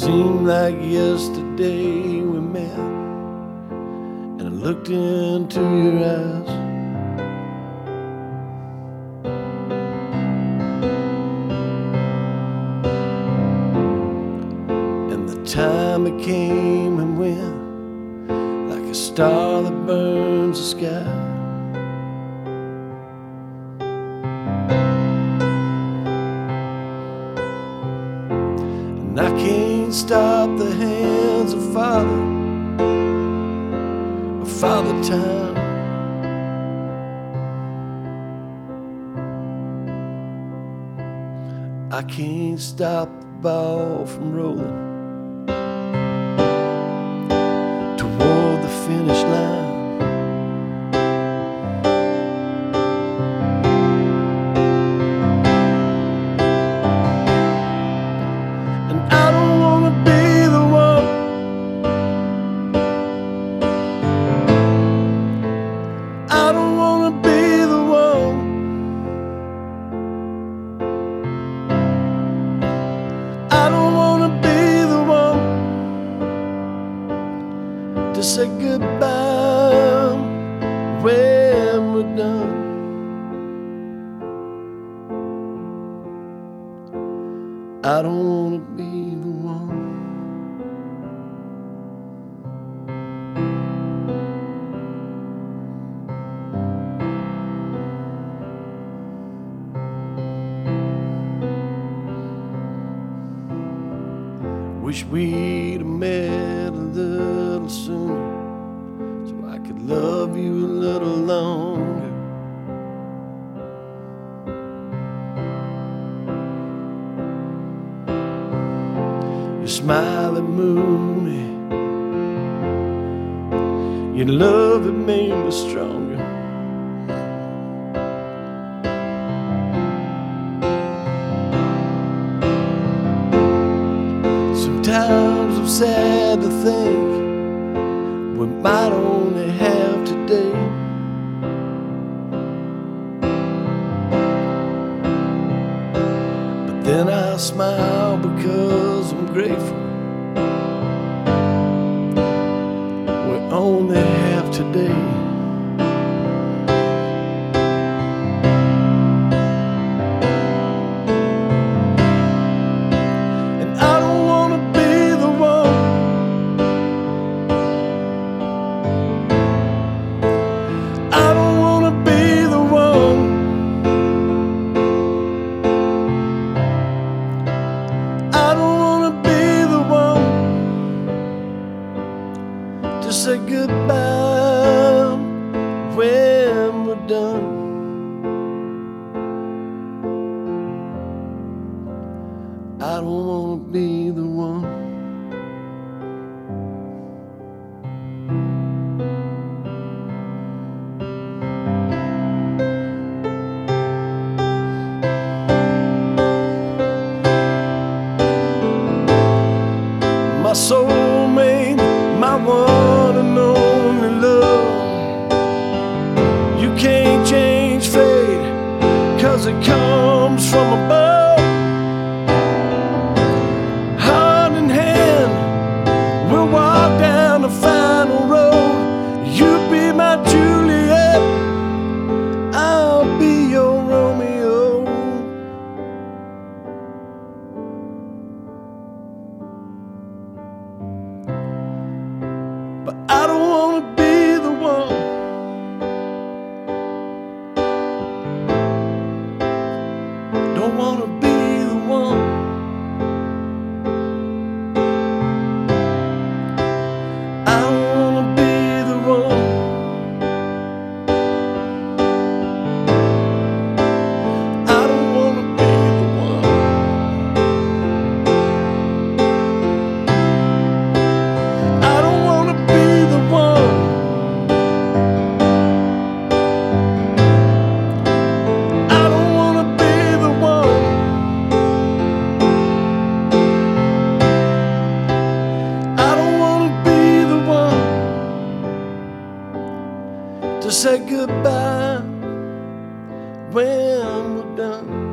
Seemed like yesterday we met, and I looked into your eyes. And the time it came and went, like a star that burns the sky. And I can't stop the hands of Father Time. I can't stop the ball from rolling toward the finish line. And I don't want to be the one I don't want to be the one I don't want to be the one to say goodbye when we're done. I don't want to be the one. Wish we'd have met a little sooner, so I could love you a little longer. Your smile had moved me, your love had made me stronger. Sometimes I'm sad to think we might only have today. But then I smile because I'm grateful we only have today. To say goodbye when we're done. I don't want to be the one. My soulmate, my one and only love. You can't change fate, 'cause it comes from above. Hand in hand, we'll walk down the final road. You be my Juliet, I'll be your Romeo. But I don't want to be the one. Don't want to be the one. I don't want to be the one. I don't want to be the one. I don't want to be the one. I don't want to be the one. I don't want to be the one to say goodbye when we're done.